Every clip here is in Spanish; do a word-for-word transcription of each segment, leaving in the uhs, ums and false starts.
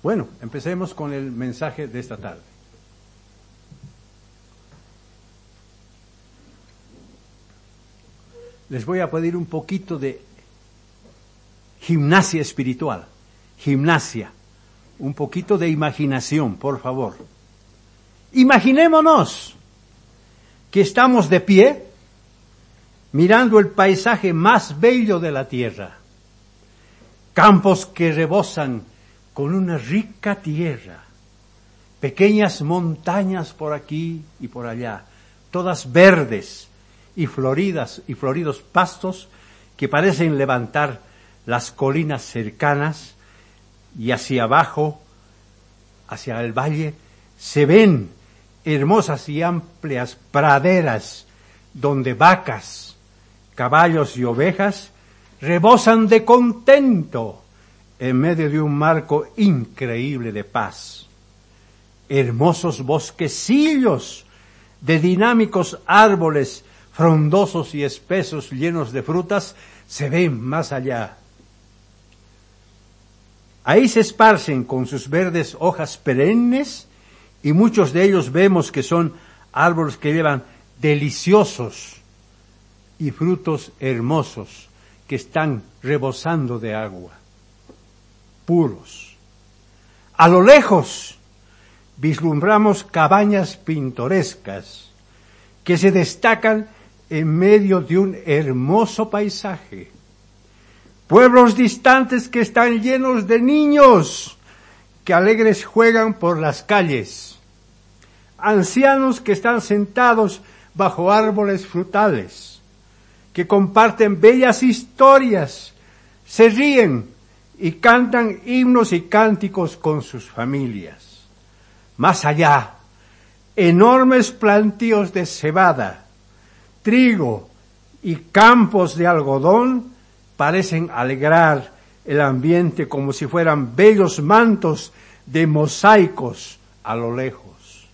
Bueno, empecemos con el mensaje de esta tarde. Les voy a pedir un poquito de gimnasia espiritual, gimnasia, un poquito de imaginación, por favor. Imaginémonos que estamos de pie mirando el paisaje más bello de la tierra, campos que rebosan con una rica tierra, pequeñas montañas por aquí y por allá, todas verdes y floridas y floridos pastos que parecen levantar las colinas cercanas, y hacia abajo, hacia el valle, se ven hermosas y amplias praderas donde vacas, caballos y ovejas rebosan de contento en medio de un marco increíble de paz. Hermosos bosquecillos de dinámicos árboles frondosos y espesos llenos de frutas se ven más allá. Ahí se esparcen con sus verdes hojas perennes, y muchos de ellos vemos que son árboles que llevan deliciosos y frutos hermosos que están rebosando de agua, puros. A lo lejos vislumbramos cabañas pintorescas que se destacan en medio de un hermoso paisaje. Pueblos distantes que están llenos de niños que alegres juegan por las calles. Ancianos que están sentados bajo árboles frutales, que comparten bellas historias, se ríen y cantan himnos y cánticos con sus familias. Más allá, enormes plantíos de cebada, trigo y campos de algodón parecen alegrar el ambiente como si fueran bellos mantos de mosaicos a lo lejos.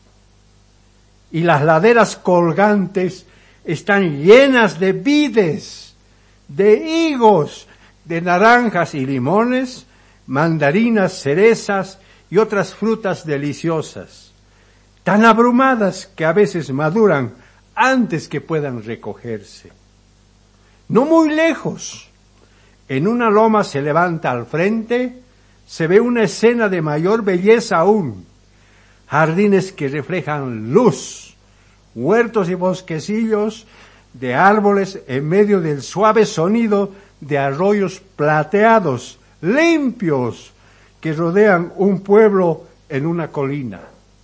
Y las laderas colgantes están llenas de vides, de higos, de naranjas y limones, mandarinas, cerezas y otras frutas deliciosas, tan abrumadas que a veces maduran antes que puedan recogerse. No muy lejos, en una loma se levanta al frente, se ve una escena de mayor belleza aún. Jardines que reflejan luz, huertos y bosquecillos de árboles en medio del suave sonido de arroyos plateados, limpios, que rodean un pueblo en una colina.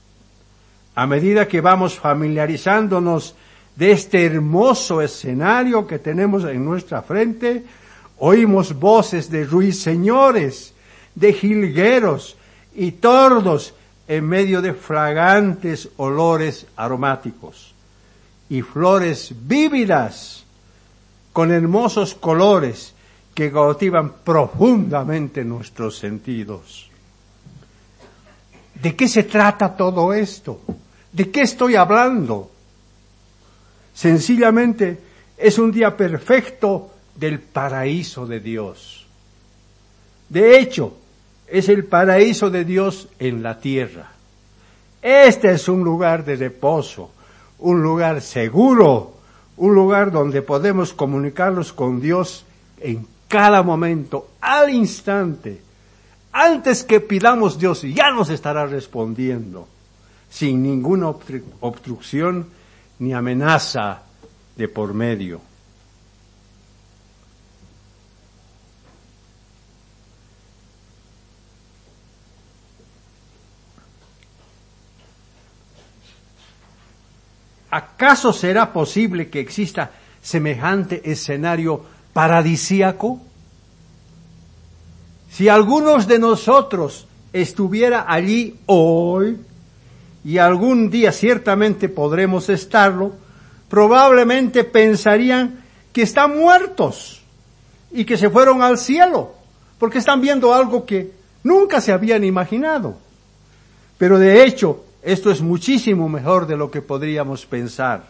A medida que vamos familiarizándonos de este hermoso escenario que tenemos en nuestra frente, oímos voces de ruiseñores, de jilgueros y tordos en medio de fragantes olores aromáticos y flores vívidas con hermosos colores que cautivan profundamente nuestros sentidos. ¿De qué se trata todo esto? ¿De qué estoy hablando? Sencillamente es un día perfecto del paraíso de Dios. De hecho, es el paraíso de Dios en la tierra. Este es un lugar de reposo, un lugar seguro, un lugar donde podemos comunicarnos con Dios en cada momento, al instante. Antes que pidamos, Dios ya nos estará respondiendo, sin ninguna obstrucción ni amenaza de por medio. ¿Acaso será posible que exista semejante escenario paradisíaco? Si algunos de nosotros estuviera allí hoy, y algún día ciertamente podremos estarlo, probablemente pensarían que están muertos y que se fueron al cielo, porque están viendo algo que nunca se habían imaginado. Pero de hecho, esto es muchísimo mejor de lo que podríamos pensar.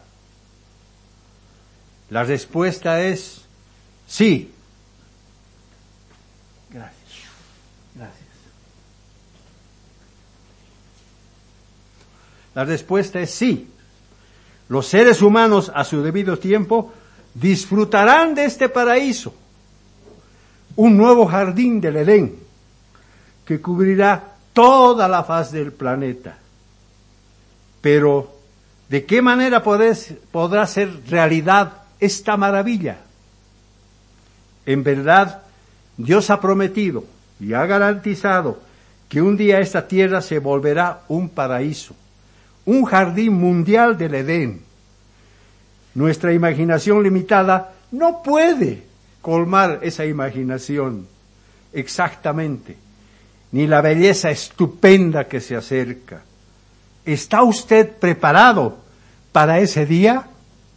La respuesta es sí. Gracias. Gracias. La respuesta es sí. Los seres humanos a su debido tiempo disfrutarán de este paraíso, un nuevo jardín del Edén que cubrirá toda la faz del planeta. Pero, ¿de qué manera podés, podrá ser realidad esta maravilla? En verdad, Dios ha prometido y ha garantizado que un día esta tierra se volverá un paraíso, un jardín mundial del Edén. Nuestra imaginación limitada no puede colmar esa imaginación exactamente, ni la belleza estupenda que se acerca. ¿Está usted preparado para ese día?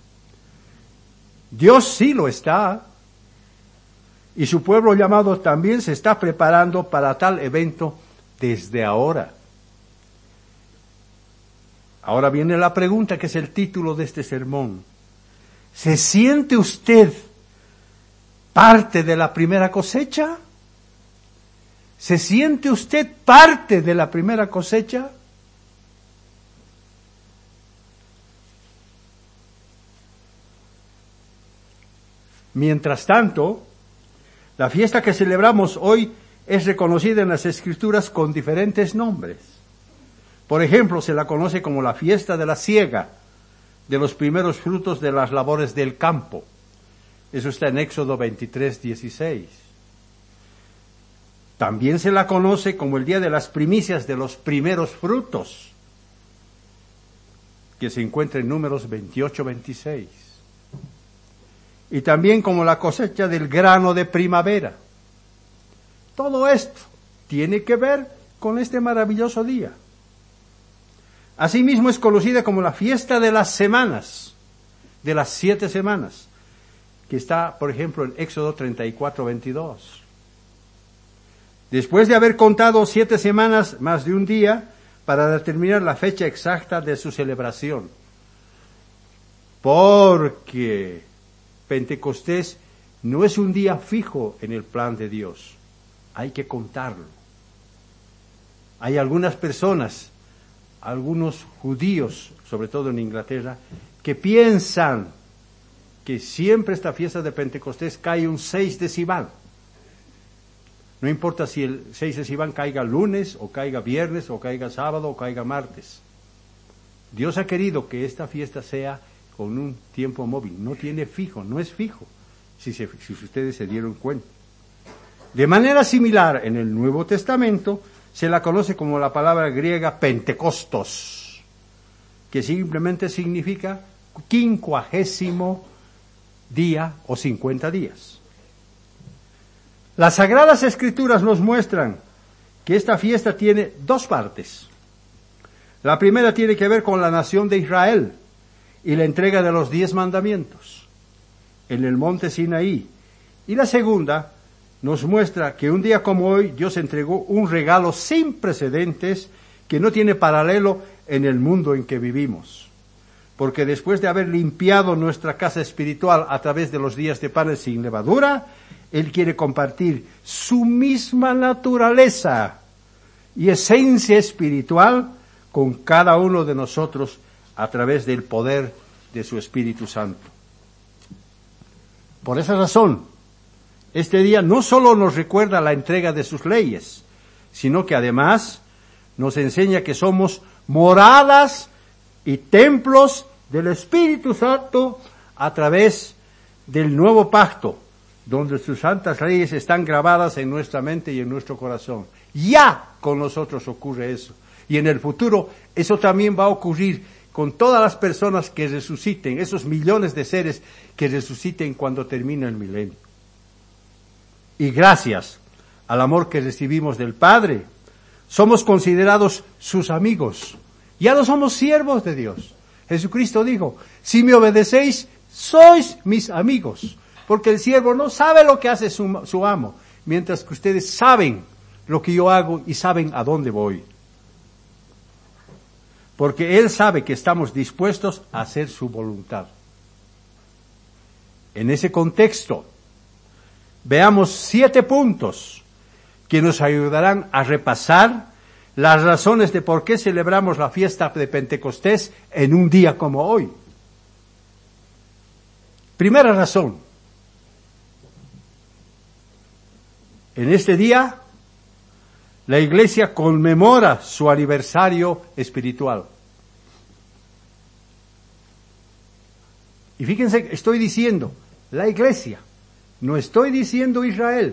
Dios sí lo está, y su pueblo llamado también se está preparando para tal evento desde ahora. Ahora viene la pregunta que es el título de este sermón. ¿Se siente usted parte de la primera cosecha? ¿Se siente usted parte de la primera cosecha? Mientras tanto, la fiesta que celebramos hoy es reconocida en las Escrituras con diferentes nombres. Por ejemplo, se la conoce como la fiesta de la siega, de los primeros frutos de las labores del campo. Eso está en Éxodo veintitrés, dieciséis. También se la conoce como el día de las primicias de los primeros frutos, que se encuentra en Números veintiocho, veintiséis. Y también como la cosecha del grano de primavera. Todo esto tiene que ver con este maravilloso día. Asimismo es conocida como la fiesta de las semanas, de las siete semanas, que está, por ejemplo, en Éxodo treinta y cuatro, veintidós. Después de haber contado siete semanas más de un día para determinar la fecha exacta de su celebración. Porque Pentecostés no es un día fijo en el plan de Dios. Hay que contarlo. Hay algunas personas, algunos judíos, sobre todo en Inglaterra, que piensan que siempre esta fiesta de Pentecostés cae un seis de Sivan. No importa si el seis de Sivan caiga lunes, o caiga viernes, o caiga sábado, o caiga martes. Dios ha querido que esta fiesta sea con un tiempo móvil. No tiene fijo, no es fijo, si, se, si ustedes se dieron cuenta. De manera similar, en el Nuevo Testamento, se la conoce como la palabra griega Pentecostos, que simplemente significa quincuagésimo día o cincuenta días. Las Sagradas Escrituras nos muestran que esta fiesta tiene dos partes. La primera tiene que ver con la nación de Israel y la entrega de los diez mandamientos en el monte Sinaí. Y la segunda nos muestra que un día como hoy Dios entregó un regalo sin precedentes que no tiene paralelo en el mundo en que vivimos. Porque después de haber limpiado nuestra casa espiritual a través de los días de panes sin levadura, Él quiere compartir su misma naturaleza y esencia espiritual con cada uno de nosotros a través del poder de su Espíritu Santo. Por esa razón, este día no solo nos recuerda la entrega de sus leyes, sino que además nos enseña que somos moradas y templos del Espíritu Santo a través del nuevo pacto, donde sus santas leyes están grabadas en nuestra mente y en nuestro corazón. Ya con nosotros ocurre eso. Y en el futuro eso también va a ocurrir con todas las personas que resuciten, esos millones de seres que resuciten cuando termine el milenio. Y gracias al amor que recibimos del Padre, somos considerados sus amigos. Ya no somos siervos de Dios. Jesucristo dijo, si me obedecéis, sois mis amigos. Porque el siervo no sabe lo que hace su, su amo, mientras que ustedes saben lo que yo hago y saben a dónde voy. Porque Él sabe que estamos dispuestos a hacer su voluntad. En ese contexto, veamos siete puntos que nos ayudarán a repasar las razones de por qué celebramos la fiesta de Pentecostés en un día como hoy. Primera razón. En este día, la Iglesia conmemora su aniversario espiritual. Y fíjense, estoy diciendo la Iglesia, no estoy diciendo Israel,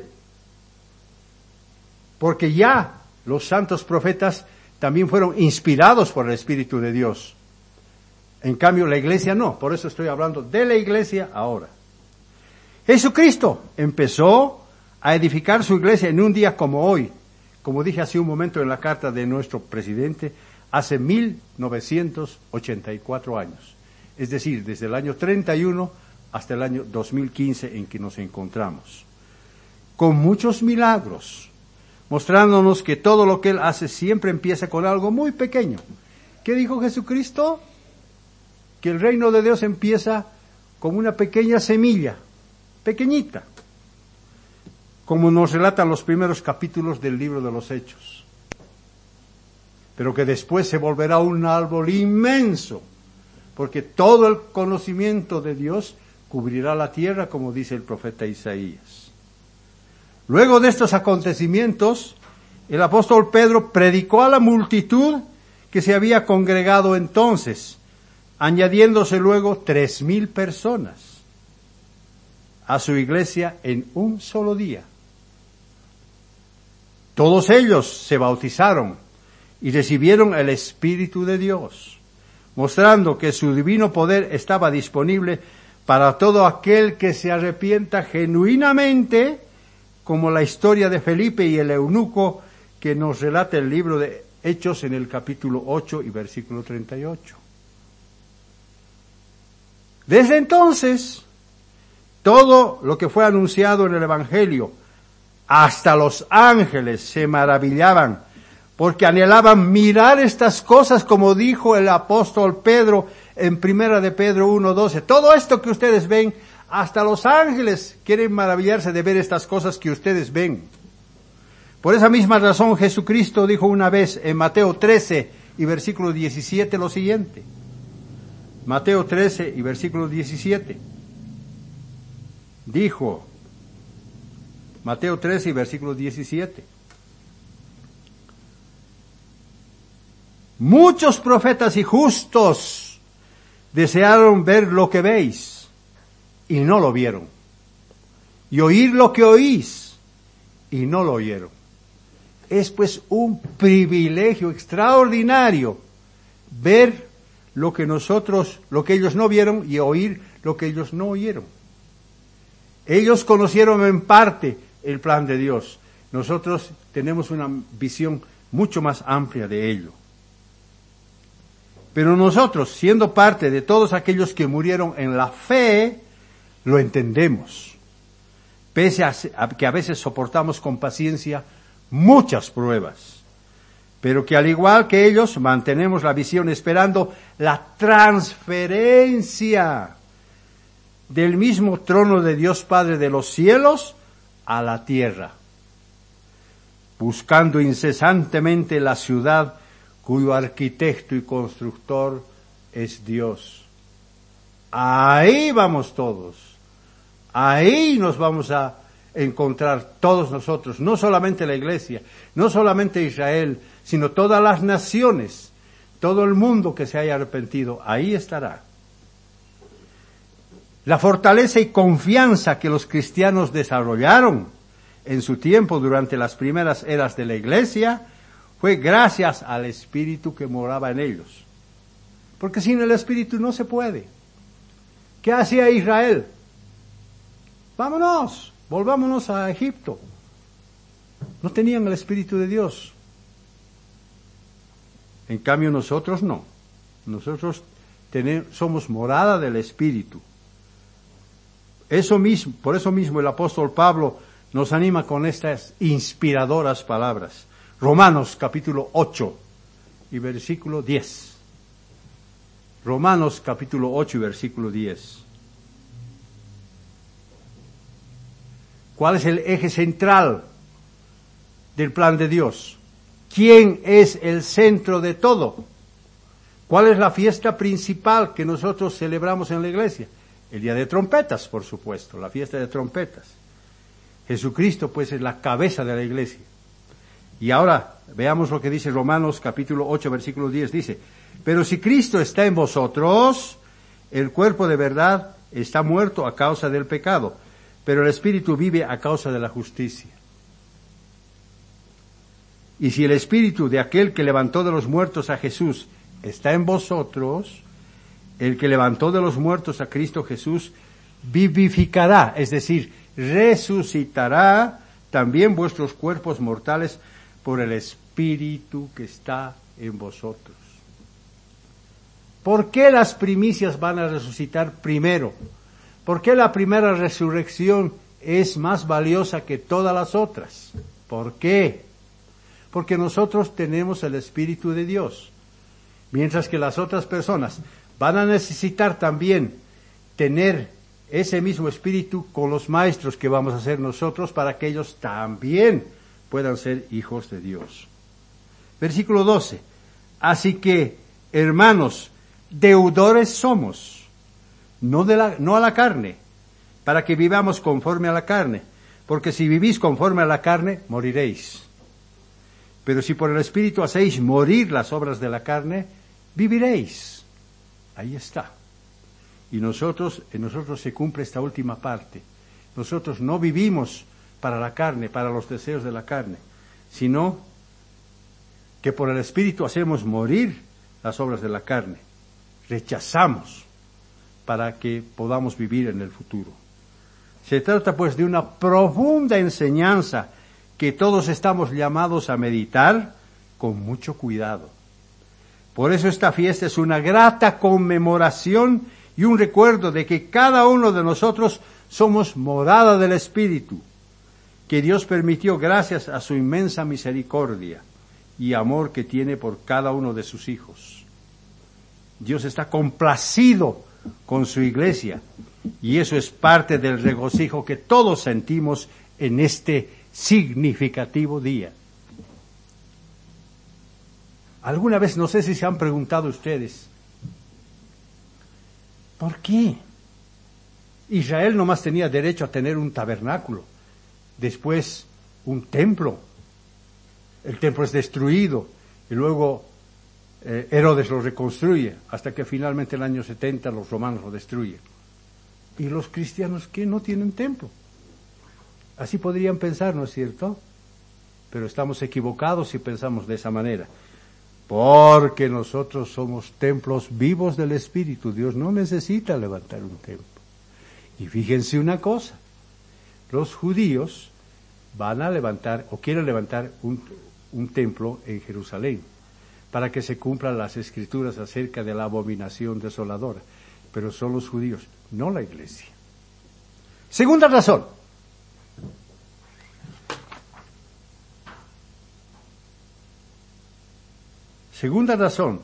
porque ya los santos profetas también fueron inspirados por el Espíritu de Dios. En cambio, la Iglesia no, por eso estoy hablando de la Iglesia ahora. Jesucristo empezó a edificar su Iglesia en un día como hoy, como dije hace un momento en la carta de nuestro presidente, hace mil novecientos ochenta y cuatro años. Es decir, desde el año treinta y uno hasta el año dos mil quince en que nos encontramos. Con muchos milagros, mostrándonos que todo lo que Él hace siempre empieza con algo muy pequeño. ¿Qué dijo Jesucristo? Que el reino de Dios empieza con una pequeña semilla, pequeñita, como nos relatan los primeros capítulos del libro de los Hechos. Pero que después se volverá un árbol inmenso, porque todo el conocimiento de Dios cubrirá la tierra, como dice el profeta Isaías. Luego de estos acontecimientos, el apóstol Pedro predicó a la multitud que se había congregado entonces, añadiéndose luego tres mil personas a su iglesia en un solo día. Todos ellos se bautizaron y recibieron el Espíritu de Dios, mostrando que su divino poder estaba disponible para todo aquel que se arrepienta genuinamente, como la historia de Felipe y el eunuco que nos relata el libro de Hechos en el capítulo ocho y versículo treinta y ocho. Desde entonces, todo lo que fue anunciado en el Evangelio, hasta los ángeles se maravillaban, porque anhelaban mirar estas cosas, como dijo el apóstol Pedro en Primera de Pedro uno doce. Todo esto que ustedes ven, hasta los ángeles quieren maravillarse de ver estas cosas que ustedes ven. Por esa misma razón Jesucristo dijo una vez en Mateo trece y versículo diecisiete lo siguiente. Mateo trece y versículo diecisiete. Dijo, Mateo trece y versículo diecisiete. Muchos profetas y justos desearon ver lo que veis y no lo vieron, y oír lo que oís y no lo oyeron. Es pues un privilegio extraordinario ver lo que nosotros, lo que ellos no vieron, y oír lo que ellos no oyeron. Ellos conocieron en parte el plan de Dios. Nosotros tenemos una visión mucho más amplia de ello. Pero nosotros, siendo parte de todos aquellos que murieron en la fe, lo entendemos. Pese a que a veces soportamos con paciencia muchas pruebas. Pero que al igual que ellos, mantenemos la visión esperando la transferencia del mismo trono de Dios Padre de los cielos a la tierra, buscando incesantemente la ciudad cuyo arquitecto y constructor es Dios. Ahí vamos todos, ahí nos vamos a encontrar todos nosotros, no solamente la iglesia, no solamente Israel, sino todas las naciones, todo el mundo que se haya arrepentido, ahí estará. La fortaleza y confianza que los cristianos desarrollaron en su tiempo durante las primeras eras de la iglesia fue gracias al Espíritu que moraba en ellos. Porque sin el Espíritu no se puede. ¿Qué hacía Israel? Vámonos, volvámonos a Egipto. No tenían el Espíritu de Dios. En cambio nosotros no. Nosotros tenemos, somos morada del Espíritu. Eso mismo, por eso mismo el apóstol Pablo nos anima con estas inspiradoras palabras. Romanos capítulo ocho y versículo diez. Romanos capítulo ocho y versículo diez. ¿Cuál es el eje central del plan de Dios? ¿Quién es el centro de todo? ¿Cuál es la fiesta principal que nosotros celebramos en la iglesia? El día de trompetas, por supuesto, la fiesta de trompetas. Jesucristo, pues, es la cabeza de la iglesia. Y ahora, veamos lo que dice Romanos capítulo ocho, versículo diez, dice, pero si Cristo está en vosotros, el cuerpo de verdad está muerto a causa del pecado, pero el espíritu vive a causa de la justicia. Y si el espíritu de aquel que levantó de los muertos a Jesús está en vosotros, el que levantó de los muertos a Cristo Jesús vivificará, es decir, resucitará también vuestros cuerpos mortales por el espíritu que está en vosotros. ¿Por qué las primicias van a resucitar primero? ¿Por qué la primera resurrección es más valiosa que todas las otras? ¿Por qué? Porque nosotros tenemos el Espíritu de Dios, mientras que las otras personas van a necesitar también tener ese mismo Espíritu con los maestros que vamos a ser nosotros para que ellos también puedan ser hijos de Dios. Versículo doce. Así que, hermanos, deudores somos, no, de la, no a la carne, para que vivamos conforme a la carne, porque si vivís conforme a la carne, moriréis. Pero si por el Espíritu hacéis morir las obras de la carne, viviréis. Ahí está. Y nosotros, en nosotros se cumple esta última parte. Nosotros no vivimos para la carne, para los deseos de la carne, sino que por el Espíritu hacemos morir las obras de la carne. Rechazamos para que podamos vivir en el futuro. Se trata pues de una profunda enseñanza que todos estamos llamados a meditar con mucho cuidado. Por eso esta fiesta es una grata conmemoración y un recuerdo de que cada uno de nosotros somos morada del Espíritu, que Dios permitió gracias a su inmensa misericordia y amor que tiene por cada uno de sus hijos. Dios está complacido con su iglesia y eso es parte del regocijo que todos sentimos en este significativo día. ¿Alguna vez, no sé si se han preguntado ustedes, ¿por qué Israel nomás tenía derecho a tener un tabernáculo, después un templo? El templo es destruido y luego eh, Herodes lo reconstruye hasta que finalmente en el año setenta los romanos lo destruyen. ¿Y los cristianos qué? No tienen templo. Así podrían pensar, ¿no es cierto? Pero estamos equivocados si pensamos de esa manera. Porque nosotros somos templos vivos del Espíritu. Dios no necesita levantar un templo. Y fíjense una cosa. Los judíos van a levantar, o quieren levantar un, un templo en Jerusalén, para que se cumplan las Escrituras acerca de la abominación desoladora. Pero son los judíos, no la iglesia. Segunda razón. Segunda razón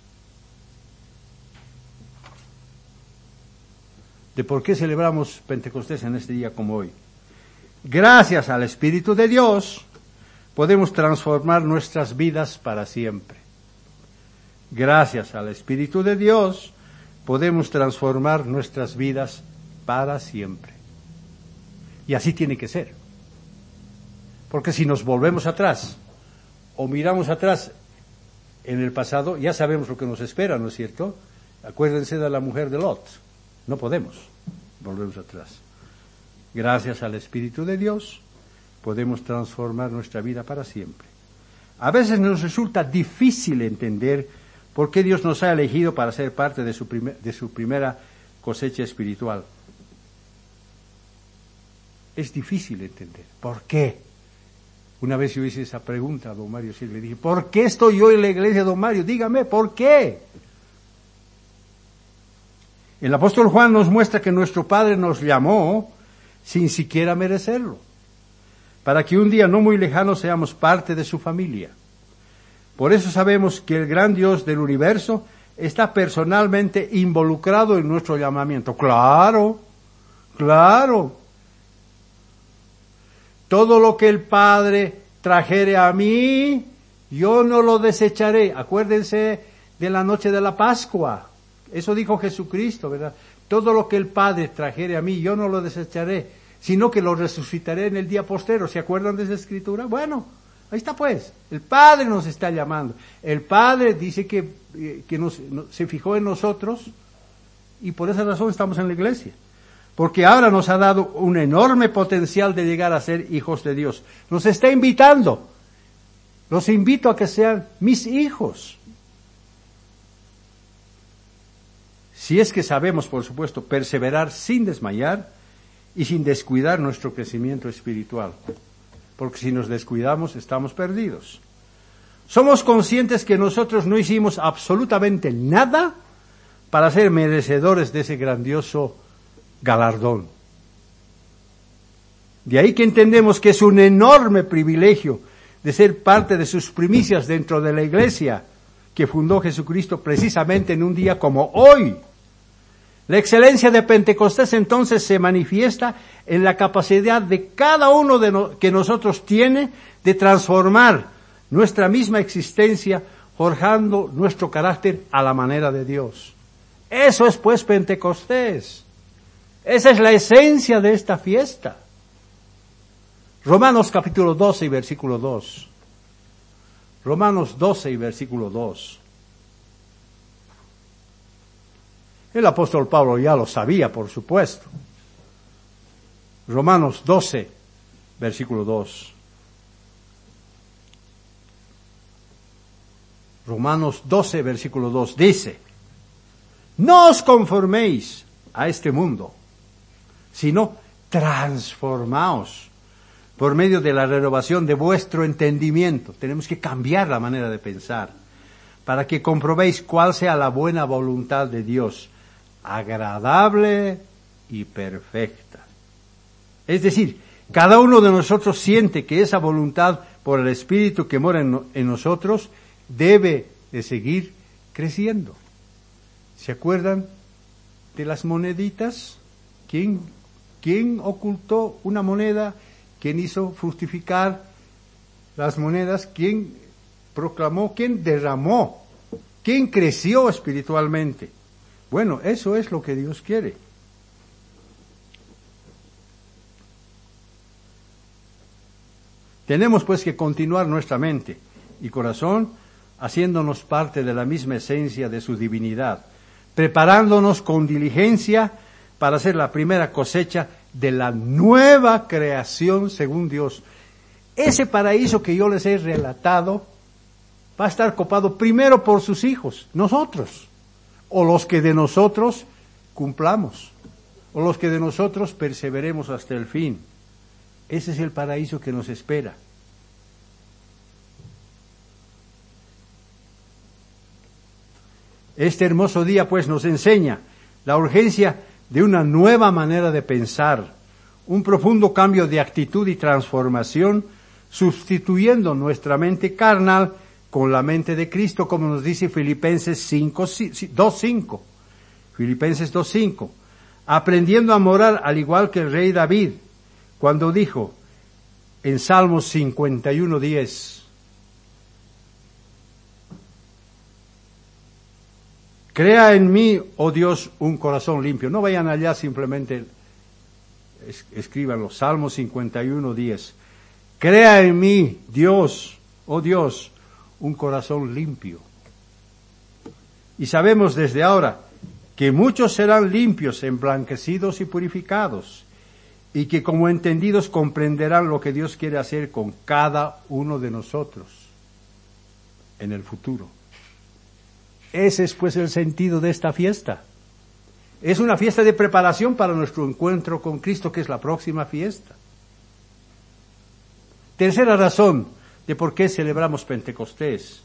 de por qué celebramos Pentecostés en este día como hoy. Gracias al Espíritu de Dios podemos transformar nuestras vidas para siempre. Gracias al Espíritu de Dios podemos transformar nuestras vidas para siempre. Y así tiene que ser. Porque si nos volvemos atrás o miramos atrás en el pasado, ya sabemos lo que nos espera, ¿no es cierto? Acuérdense de la mujer de Lot. No podemos volvernos atrás. Gracias al Espíritu de Dios, podemos transformar nuestra vida para siempre. A veces nos resulta difícil entender por qué Dios nos ha elegido para ser parte de su, primer, de su primera cosecha espiritual. Es difícil entender. ¿Por qué? Una vez yo hice esa pregunta a don Mario, sí, le dije, ¿por qué estoy yo en la iglesia, don Mario? Dígame, ¿por qué? El apóstol Juan nos muestra que nuestro Padre nos llamó sin siquiera merecerlo, para que un día no muy lejano seamos parte de su familia. Por eso sabemos que el gran Dios del universo está personalmente involucrado en nuestro llamamiento. Claro, claro. Todo lo que el Padre trajere a mí, Yo no lo desecharé. Acuérdense de la noche de la Pascua. Eso dijo Jesucristo, ¿verdad? Todo lo que el Padre trajere a mí, yo no lo desecharé, sino que lo resucitaré en el día postrero. ¿Se acuerdan de esa escritura? Bueno, ahí está pues. El Padre nos está llamando. El Padre dice que, que nos, se fijó en nosotros y por esa razón estamos en la iglesia. Porque ahora nos ha dado un enorme potencial de llegar a ser hijos de Dios. Nos está invitando. Los invito a que sean mis hijos. Si es que sabemos, por supuesto, perseverar sin desmayar y sin descuidar nuestro crecimiento espiritual. Porque si nos descuidamos, estamos perdidos. Somos conscientes que nosotros no hicimos absolutamente nada para ser merecedores de ese grandioso galardón. De ahí que entendemos que es un enorme privilegio de ser parte de sus primicias dentro de la iglesia que fundó Jesucristo precisamente en un día como hoy. La excelencia de Pentecostés entonces se manifiesta en la capacidad de cada uno de no, que nosotros tiene de transformar nuestra misma existencia, forjando nuestro carácter a la manera de Dios. Eso es pues Pentecostés. Esa es la esencia de esta fiesta. Romanos capítulo doce y versículo dos. Romanos doce y versículo dos. El apóstol Pablo ya lo sabía, por supuesto. Romanos doce, versículo dos. Romanos doce, versículo dos dice: no os conforméis a este mundo, sino transformaos por medio de la renovación de vuestro entendimiento. Tenemos que cambiar la manera de pensar para que comprobéis cuál sea la buena voluntad de Dios, agradable y perfecta. Es decir, cada uno de nosotros siente que esa voluntad por el Espíritu que mora en, en nosotros debe de seguir creciendo. ¿Se acuerdan de las moneditas? ¿Quién, quién ocultó una moneda? ¿Quién hizo fructificar las monedas? ¿Quién proclamó? ¿Quién derramó? ¿Quién creció espiritualmente? Bueno, eso es lo que Dios quiere. Tenemos pues que continuar nuestra mente y corazón haciéndonos parte de la misma esencia de su divinidad, preparándonos con diligencia para hacer la primera cosecha de la nueva creación según Dios. Ese paraíso que yo les he relatado va a estar copado primero por sus hijos, nosotros, o los que de nosotros cumplamos, o los que de nosotros perseveremos hasta el fin. Ese es el paraíso que nos espera. Este hermoso día pues nos enseña la urgencia de una nueva manera de pensar, un profundo cambio de actitud y transformación, sustituyendo nuestra mente carnal con la mente de Cristo, como nos dice Filipenses dos cinco. Filipenses dos cinco. Aprendiendo a morar al igual que el rey David, cuando dijo en Salmos cincuenta y uno diez, crea en mí, oh Dios, un corazón limpio. No vayan allá, simplemente es, escriban los Salmos cincuenta y uno diez. Crea en mí, Dios, oh Dios, un corazón limpio. Y sabemos desde ahora que muchos serán limpios, emblanquecidos y purificados, y que como entendidos comprenderán lo que Dios quiere hacer con cada uno de nosotros en el futuro. Ese es pues el sentido de esta fiesta. Es una fiesta de preparación para nuestro encuentro con Cristo, que es la próxima fiesta. Tercera razón de por qué celebramos Pentecostés.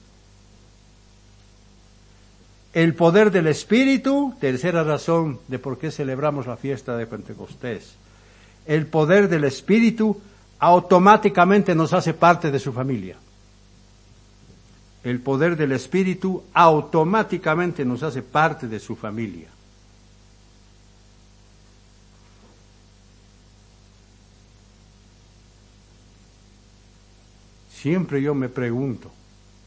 El poder del Espíritu, tercera razón de por qué celebramos la fiesta de Pentecostés. El poder del Espíritu automáticamente nos hace parte de su familia. El poder del Espíritu automáticamente nos hace parte de su familia. Siempre yo me pregunto,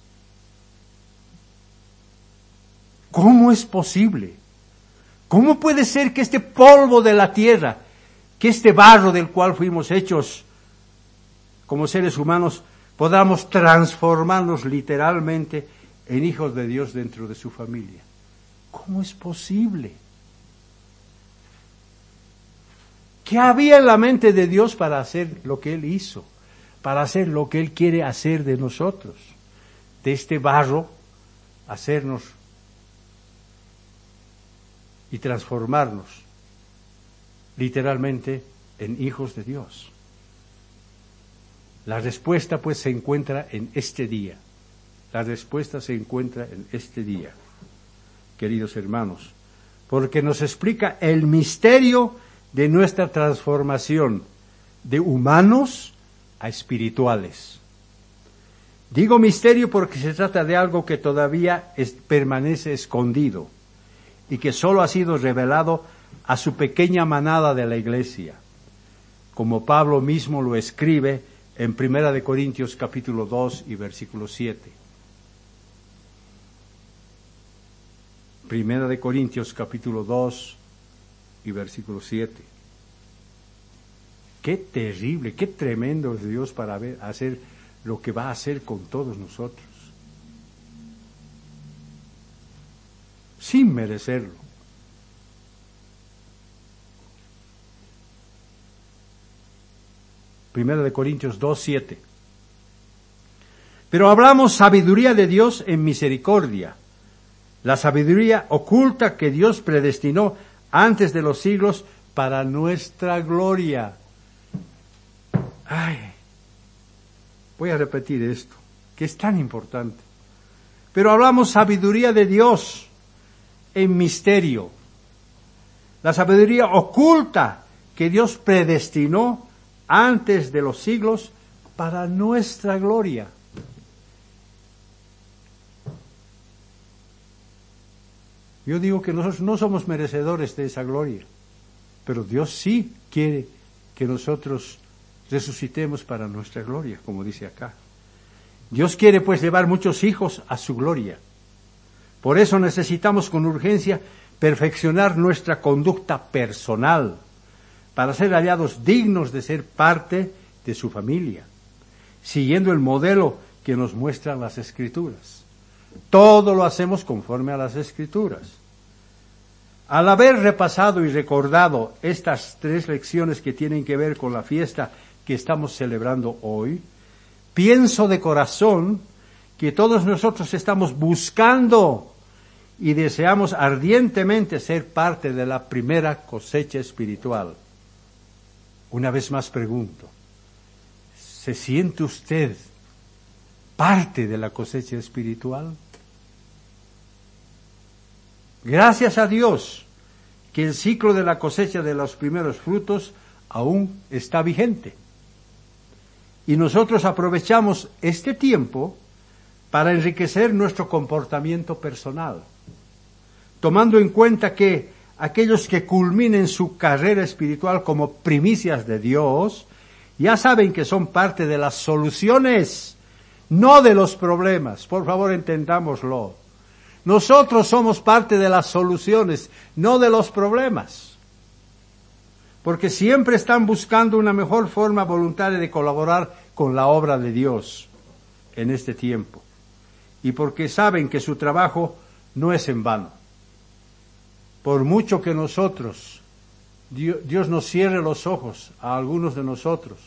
¿Cómo es posible? ¿Cómo puede ser que este polvo de la tierra, que este barro del cual fuimos hechos como seres humanos, podamos transformarnos literalmente en hijos de Dios dentro de su familia? ¿Cómo es posible? ¿Qué había en la mente de Dios para hacer lo que Él hizo? Para hacer lo que Él quiere hacer de nosotros. De este barro, hacernos y transformarnos literalmente en hijos de Dios. La respuesta pues se encuentra en este día. La respuesta se encuentra en este día, queridos hermanos, porque nos explica el misterio de nuestra transformación de humanos a espirituales. Digo misterio porque se trata de algo que todavía es, permanece escondido y que solo ha sido revelado a su pequeña manada de la iglesia, como Pablo mismo lo escribe en Primera de Corintios capítulo dos y versículo siete. Primera de Corintios capítulo dos y versículo siete. Qué terrible, qué tremendo es Dios para ver, hacer lo que va a hacer con todos nosotros, sin merecerlo. Primera de Corintios dos, siete. Pero hablamos sabiduría de Dios en misericordia, la sabiduría oculta que Dios predestinó antes de los siglos para nuestra gloria. Ay, voy a repetir esto, que es tan importante. Pero hablamos sabiduría de Dios en misterio, la sabiduría oculta que Dios predestinó antes de los siglos para nuestra gloria. Yo digo que nosotros no somos merecedores de esa gloria, pero Dios sí quiere que nosotros resucitemos para nuestra gloria, como dice acá. Dios quiere pues llevar muchos hijos a su gloria. Por eso necesitamos con urgencia perfeccionar nuestra conducta personal, para ser hallados dignos de ser parte de su familia, siguiendo el modelo que nos muestran las Escrituras. Todo lo hacemos conforme a las Escrituras. Al haber repasado y recordado estas tres lecciones que tienen que ver con la fiesta que estamos celebrando hoy, pienso de corazón que todos nosotros estamos buscando y deseamos ardientemente ser parte de la primera cosecha espiritual. Una vez más pregunto, ¿se siente usted parte de la cosecha espiritual? Gracias a Dios que el ciclo de la cosecha de los primeros frutos aún está vigente. Y nosotros aprovechamos este tiempo para enriquecer nuestro comportamiento personal, tomando en cuenta que aquellos que culminen su carrera espiritual como primicias de Dios, ya saben que son parte de las soluciones, no de los problemas. Por favor, entendámoslo. Nosotros somos parte de las soluciones, no de los problemas. Porque siempre están buscando una mejor forma voluntaria de colaborar con la obra de Dios en este tiempo. Y porque saben que su trabajo no es en vano. Por mucho que nosotros, Dios, Dios nos cierre los ojos a algunos de nosotros,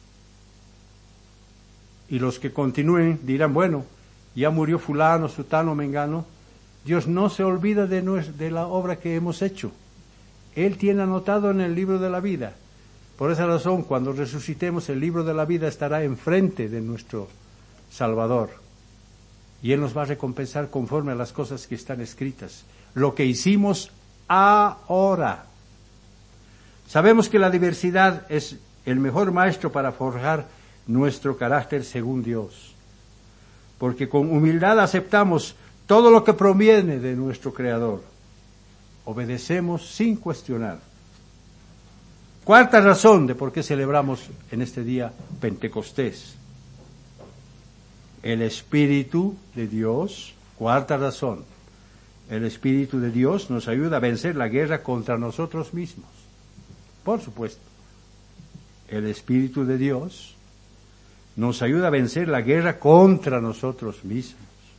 y los que continúen dirán, bueno, ya murió fulano, sutano, mengano, Dios no se olvida de, nuestra, de la obra que hemos hecho. Él tiene anotado en el libro de la vida. Por esa razón, cuando resucitemos, el libro de la vida estará enfrente de nuestro Salvador. Y Él nos va a recompensar conforme a las cosas que están escritas. Lo que hicimos ahora. Sabemos que la diversidad es el mejor maestro para forjar nuestro carácter según Dios. Porque con humildad aceptamos todo lo que proviene de nuestro Creador. Obedecemos sin cuestionar. Cuarta razón de por qué celebramos en este día Pentecostés. El Espíritu de Dios, cuarta razón, El Espíritu de Dios nos ayuda a vencer la guerra contra nosotros mismos. Por supuesto, el Espíritu de Dios nos ayuda a vencer la guerra contra nosotros mismos.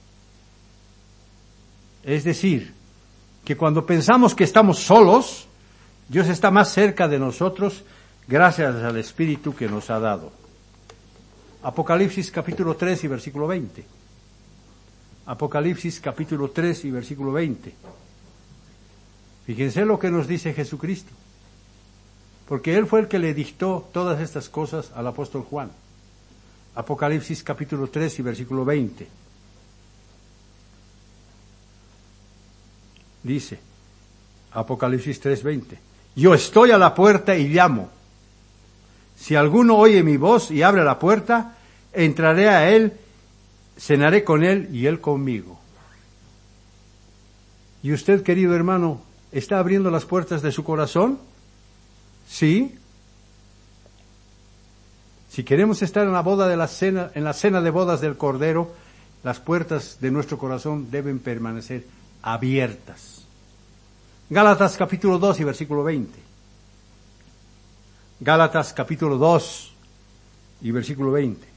Es decir, que cuando pensamos que estamos solos, Dios está más cerca de nosotros gracias al Espíritu que nos ha dado. Apocalipsis capítulo tres y versículo veinte. Apocalipsis capítulo tres y versículo veinte. Fíjense lo que nos dice Jesucristo, porque Él fue el que le dictó todas estas cosas al apóstol Juan. Apocalipsis capítulo tres y versículo veinte. Dice, Apocalipsis tres veinte, yo estoy a la puerta y llamo. Si alguno oye mi voz y abre la puerta, entraré a él, cenaré con él y él conmigo. ¿Y usted, querido hermano, está abriendo las puertas de su corazón? ¿Sí? Si queremos estar en la boda de la cena, en la cena de bodas del Cordero, las puertas de nuestro corazón deben permanecer abiertas. Gálatas capítulo dos y versículo veinte. Gálatas capítulo dos y versículo veinte.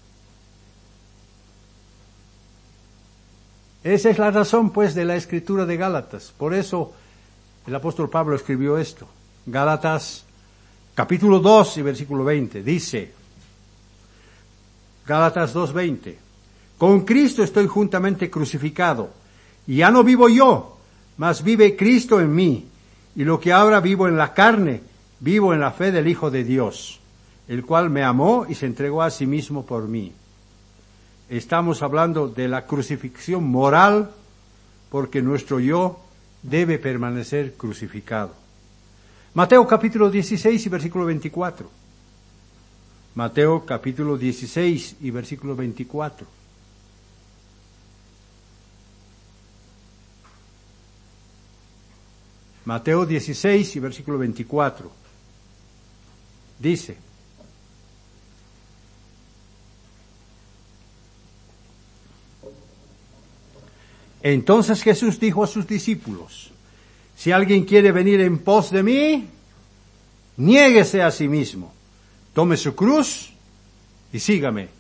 Esa es la razón, pues, de la escritura de Gálatas. Por eso el apóstol Pablo escribió esto. Gálatas capítulo dos y versículo veinte. Dice, Gálatas dos veinte. Con Cristo estoy juntamente crucificado, y ya no vivo yo, mas vive Cristo en mí, y lo que ahora vivo en la carne, vivo en la fe del Hijo de Dios, el cual me amó y se entregó a sí mismo por mí. Estamos hablando de la crucifixión moral, porque nuestro yo debe permanecer crucificado. Mateo capítulo dieciséis y versículo veinticuatro. Mateo capítulo dieciséis y versículo veinticuatro. Mateo dieciséis y versículo veinticuatro. Dice, entonces Jesús dijo a sus discípulos, si alguien quiere venir en pos de mí, niéguese a sí mismo, tome su cruz y sígame.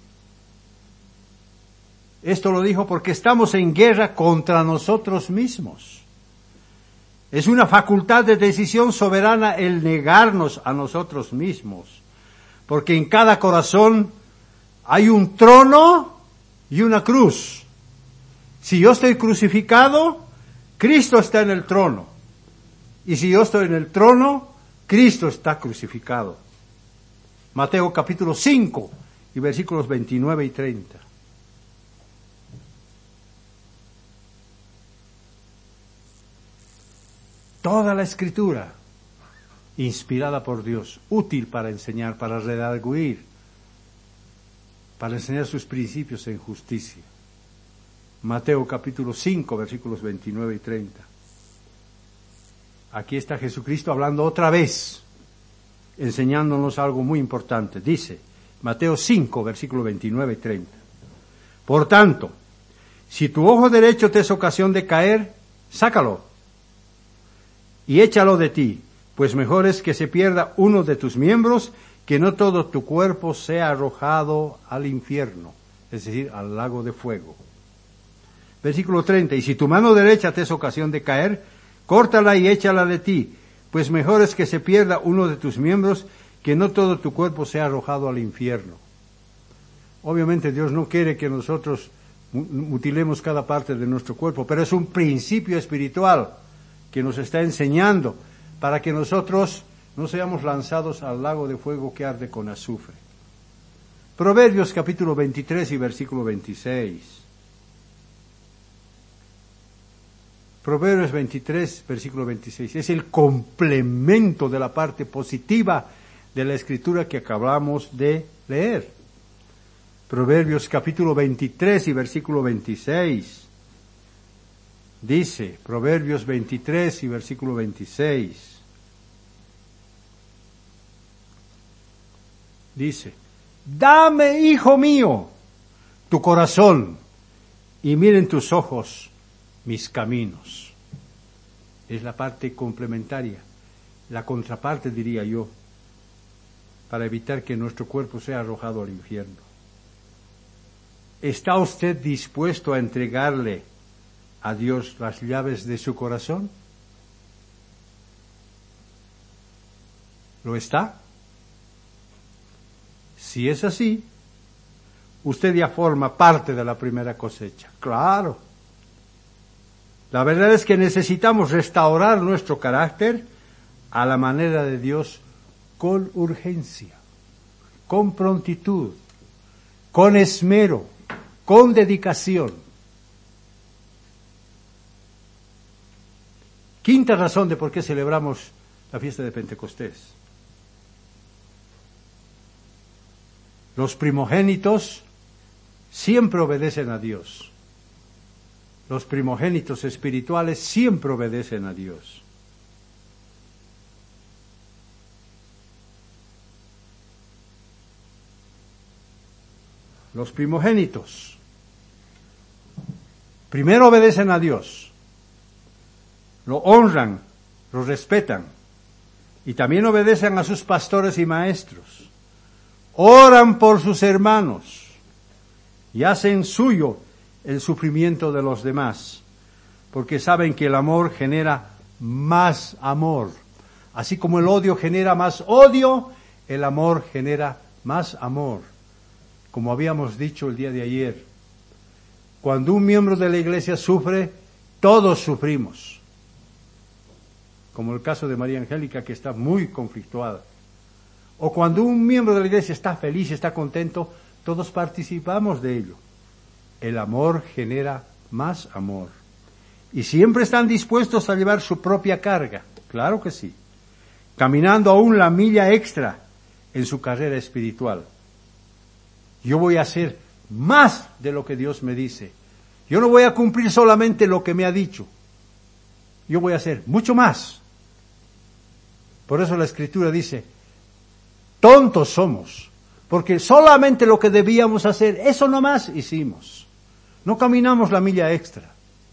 Esto lo dijo porque estamos en guerra contra nosotros mismos. Es una facultad de decisión soberana el negarnos a nosotros mismos, porque en cada corazón hay un trono y una cruz. Si yo estoy crucificado, Cristo está en el trono. Y si yo estoy en el trono, Cristo está crucificado. Mateo capítulo cinco y versículos veintinueve y treinta. Toda la Escritura, inspirada por Dios, útil para enseñar, para redarguir, para enseñar sus principios en justicia. Mateo capítulo cinco, versículos veintinueve y treinta. Aquí está Jesucristo hablando otra vez, enseñándonos algo muy importante. Dice, Mateo cinco, versículos veintinueve y treinta. Por tanto, si tu ojo derecho te es ocasión de caer, sácalo y échalo de ti, pues mejor es que se pierda uno de tus miembros, que no todo tu cuerpo sea arrojado al infierno, es decir, al lago de fuego. Versículo treinta, y si tu mano derecha te es ocasión de caer, córtala y échala de ti, pues mejor es que se pierda uno de tus miembros, que no todo tu cuerpo sea arrojado al infierno. Obviamente Dios no quiere que nosotros mutilemos cada parte de nuestro cuerpo, pero es un principio espiritual que nos está enseñando para que nosotros no seamos lanzados al lago de fuego que arde con azufre. Proverbios capítulo veintitrés y versículo veintiséis. Proverbios veintitrés, versículo veintiséis. Es el complemento de la parte positiva de la escritura que acabamos de leer. Proverbios capítulo veintitrés y versículo veintiséis. Dice, Proverbios veintitrés y versículo veintiséis. Dice, dame, hijo mío, tu corazón, y miren tus ojos mis caminos. Es la parte complementaria, la contraparte, diría yo, para evitar que nuestro cuerpo sea arrojado al infierno. ¿Está usted dispuesto a entregarle a Dios las llaves de su corazón? ¿Lo está? Si es así, usted ya forma parte de la primera cosecha. Claro. La verdad es que necesitamos restaurar nuestro carácter a la manera de Dios con urgencia, con prontitud, con esmero, con dedicación. Quinta razón de por qué celebramos la fiesta de Pentecostés. Los primogénitos siempre obedecen a Dios. Los primogénitos espirituales siempre obedecen a Dios. Los primogénitos primero obedecen a Dios, lo honran, lo respetan y también obedecen a sus pastores y maestros. Oran por sus hermanos y hacen suyo el sufrimiento de los demás, porque saben que el amor genera más amor. Así como el odio genera más odio, el amor genera más amor. Como habíamos dicho el día de ayer, cuando un miembro de la iglesia sufre, todos sufrimos. Como el caso de María Angélica, que está muy conflictuada. O cuando un miembro de la iglesia está feliz, está contento, todos participamos de ello. El amor genera más amor. Y siempre están dispuestos a llevar su propia carga, claro que sí, caminando aún la milla extra en su carrera espiritual. Yo voy a hacer más de lo que Dios me dice. Yo no voy a cumplir solamente lo que me ha dicho. Yo voy a hacer mucho más. Por eso la Escritura dice, tontos somos, porque solamente lo que debíamos hacer, eso nomás hicimos. No caminamos la milla extra.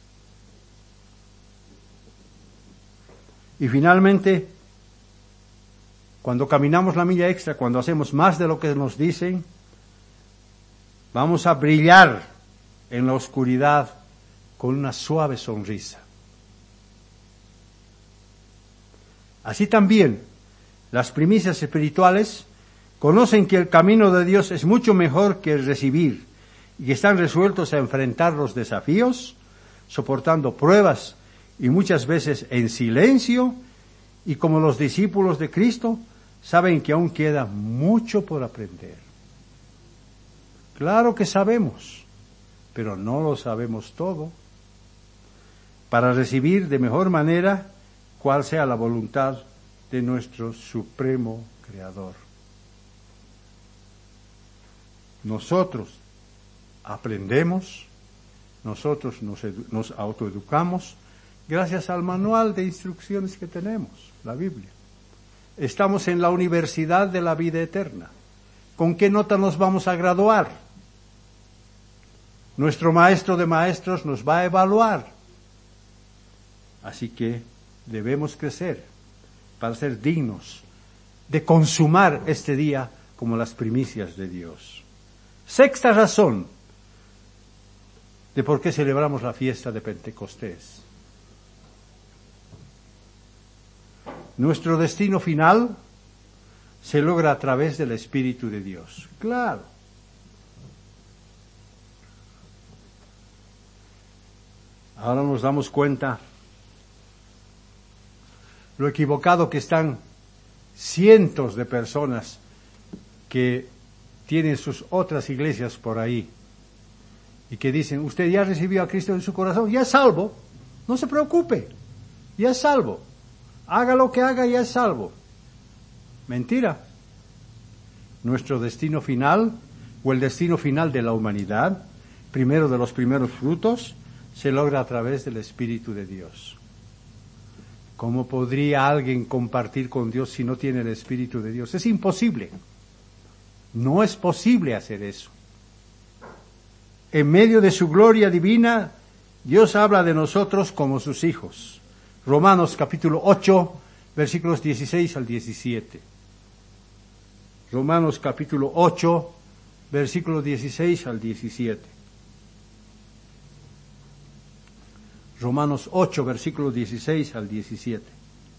Y finalmente, cuando caminamos la milla extra, cuando hacemos más de lo que nos dicen, vamos a brillar en la oscuridad con una suave sonrisa. Así también, las primicias espirituales conocen que el camino de Dios es mucho mejor que el recibir y que están resueltos a enfrentar los desafíos, soportando pruebas y muchas veces en silencio, y como los discípulos de Cristo, saben que aún queda mucho por aprender. Claro que sabemos, pero no lo sabemos todo. Para recibir de mejor manera cuál sea la voluntad de nuestro Supremo Creador. Nosotros aprendemos, nosotros nos, nos autoeducamos gracias al manual de instrucciones que tenemos, la Biblia. Estamos en la universidad de la vida eterna. ¿Con qué nota nos vamos a graduar? Nuestro maestro de maestros nos va a evaluar. Así que debemos crecer para ser dignos de consumar este día como las primicias de Dios. Sexta razón de por qué celebramos la fiesta de Pentecostés. Nuestro destino final se logra a través del Espíritu de Dios. Claro. Ahora nos damos cuenta lo equivocado que están cientos de personas que tienen sus otras iglesias por ahí y que dicen, usted ya recibió a Cristo en su corazón, ya es salvo, no se preocupe, ya es salvo, haga lo que haga, ya es salvo. Mentira. Nuestro destino final, o el destino final de la humanidad, primero de los primeros frutos, se logra a través del Espíritu de Dios. ¿Cómo podría alguien compartir con Dios si no tiene el Espíritu de Dios? Es imposible. No es posible hacer eso. En medio de su gloria divina, Dios habla de nosotros como sus hijos. Romanos capítulo ocho, versículos dieciséis al diecisiete. Romanos capítulo ocho, versículos dieciséis al diecisiete. Romanos ocho, versículos dieciséis al diecisiete.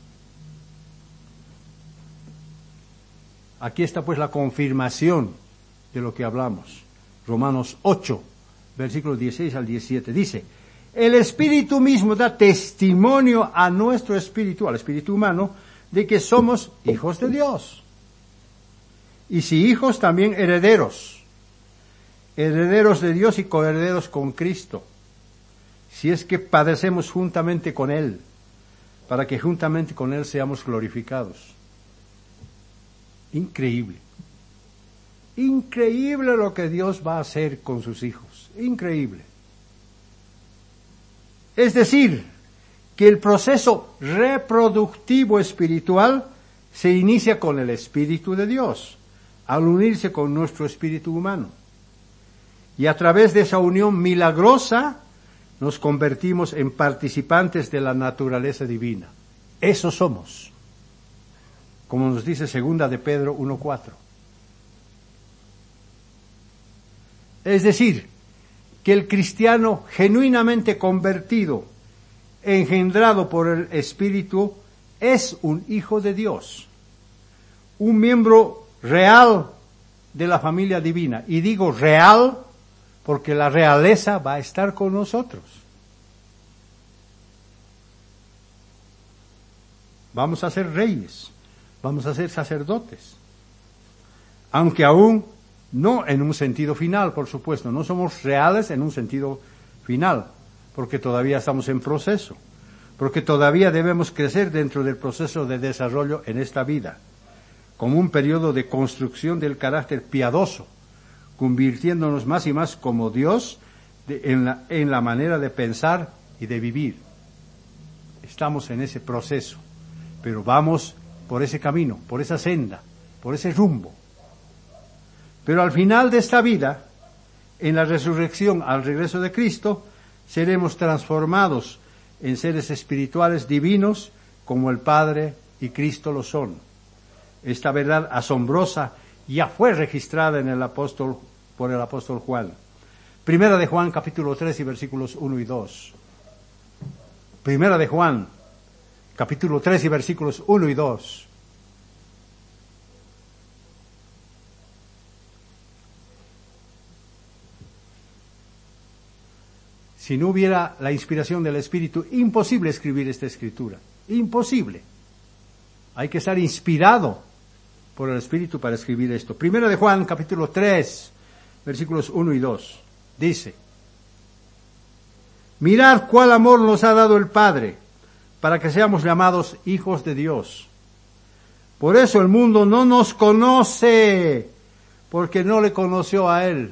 Aquí está pues la confirmación de lo que hablamos. Romanos ocho, versículos dieciséis al diecisiete. Dice: el Espíritu mismo da testimonio a nuestro espíritu, al espíritu humano, de que somos hijos de Dios. Y si hijos, también herederos. Herederos de Dios y coherederos con Cristo. Si es que padecemos juntamente con Él, para que juntamente con Él seamos glorificados. Increíble. Increíble lo que Dios va a hacer con sus hijos. Increíble. Es decir, que el proceso reproductivo espiritual se inicia con el Espíritu de Dios, al unirse con nuestro espíritu humano. Y a través de esa unión milagrosa, nos convertimos en participantes de la naturaleza divina. Eso somos. Como nos dice segunda de Pedro uno cuatro. Es decir, que el cristiano genuinamente convertido, engendrado por el Espíritu, es un hijo de Dios, un miembro real de la familia divina. Y digo real porque la realeza va a estar con nosotros. Vamos a ser reyes, vamos a ser sacerdotes, aunque aún no en un sentido final, por supuesto. No somos reales en un sentido final, porque todavía estamos en proceso, porque todavía debemos crecer dentro del proceso de desarrollo en esta vida, como un periodo de construcción del carácter piadoso, convirtiéndonos más y más como Dios de, en, la, en la manera de pensar y de vivir. Estamos en ese proceso, pero vamos por ese camino, por esa senda, por ese rumbo. Pero al final de esta vida, en la resurrección, al regreso de Cristo, seremos transformados en seres espirituales divinos como el Padre y Cristo lo son. Esta verdad asombrosa ya fue registrada en el apóstol, por el apóstol Juan. Primera de Juan, capítulo tres y versículos uno y dos. Primera de Juan, capítulo tres y versículos uno y dos. Si no hubiera la inspiración del Espíritu, imposible escribir esta escritura. Imposible. Hay que estar inspirado por el Espíritu para escribir esto. Primera de Juan, capítulo tres, versículos uno y dos. Dice: mirad cuál amor nos ha dado el Padre, para que seamos llamados hijos de Dios. Por eso el mundo no nos conoce, porque no le conoció a Él.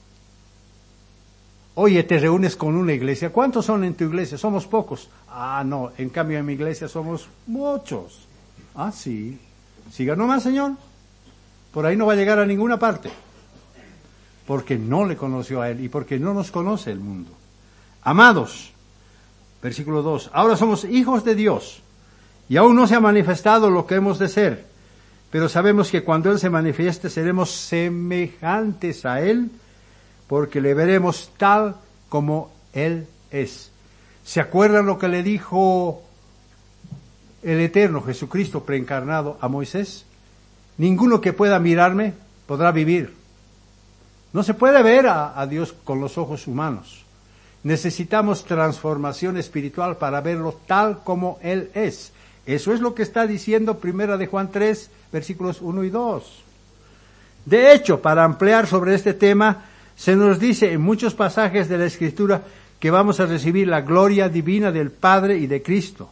Oye, te reúnes con una iglesia. ¿Cuántos son en tu iglesia? Somos pocos. Ah, no, en cambio en mi iglesia somos muchos. Ah, sí. Siga nomás, Señor. Por ahí no va a llegar a ninguna parte. Porque no le conoció a Él y porque no nos conoce el mundo. Amados, versículo dos, ahora somos hijos de Dios y aún no se ha manifestado lo que hemos de ser, pero sabemos que cuando Él se manifieste seremos semejantes a Él, porque le veremos tal como Él es. ¿Se acuerdan lo que le dijo el Eterno Jesucristo preencarnado a Moisés? Ninguno que pueda mirarme podrá vivir. No se puede ver a, a Dios con los ojos humanos. Necesitamos transformación espiritual para verlo tal como Él es. Eso es lo que está diciendo Primera de Juan tres, versículos uno y dos. De hecho, para ampliar sobre este tema, se nos dice en muchos pasajes de la Escritura que vamos a recibir la gloria divina del Padre y de Cristo.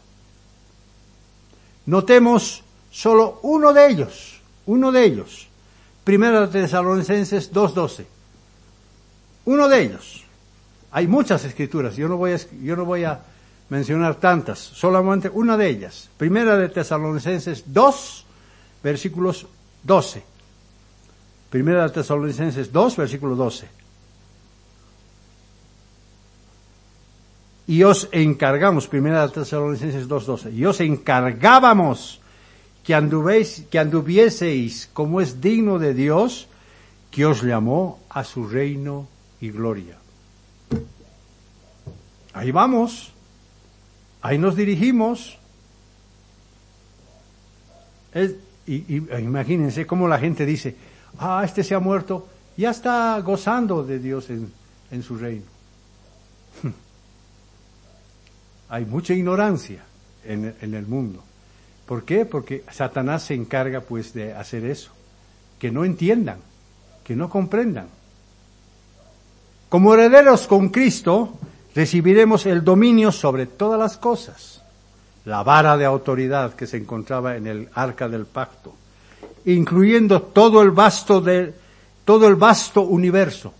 Notemos solo uno de ellos, uno de ellos. Primera de Tesalonicenses dos doce. Uno de ellos. Hay muchas escrituras, yo no voy a, yo no voy a mencionar tantas, solamente una de ellas. Primera de Tesalonicenses dos, versículos doce. Primera de Tesalonicenses dos, versículo doce. y os encargamos, primera Tesalonicenses dos doce, y os encargábamos que andubéis, que anduvieseis como es digno de Dios, que os llamó a su reino y gloria. Ahí vamos, ahí nos dirigimos. Es, y, y imagínense cómo la gente dice, ah, este se ha muerto, ya está gozando de Dios en, en su reino. Hay mucha ignorancia en, en el mundo. ¿Por qué? Porque Satanás se encarga pues de hacer eso, que no entiendan, que no comprendan. Como herederos con Cristo, recibiremos el dominio sobre todas las cosas, la vara de autoridad que se encontraba en el arca del pacto, incluyendo todo el vasto de, todo el vasto universo.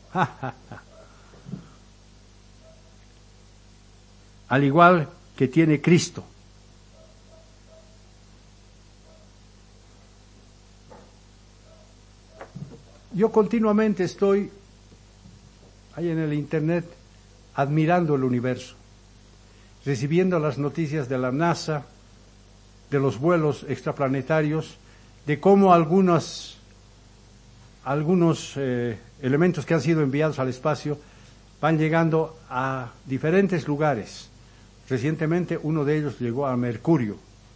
Al igual que tiene Cristo. Yo continuamente estoy ahí en el internet admirando el universo, recibiendo las noticias de la NASA, de los vuelos extraplanetarios, de cómo algunos, algunos eh, elementos que han sido enviados al espacio van llegando a diferentes lugares. Recientemente uno de ellos llegó a Mercurio.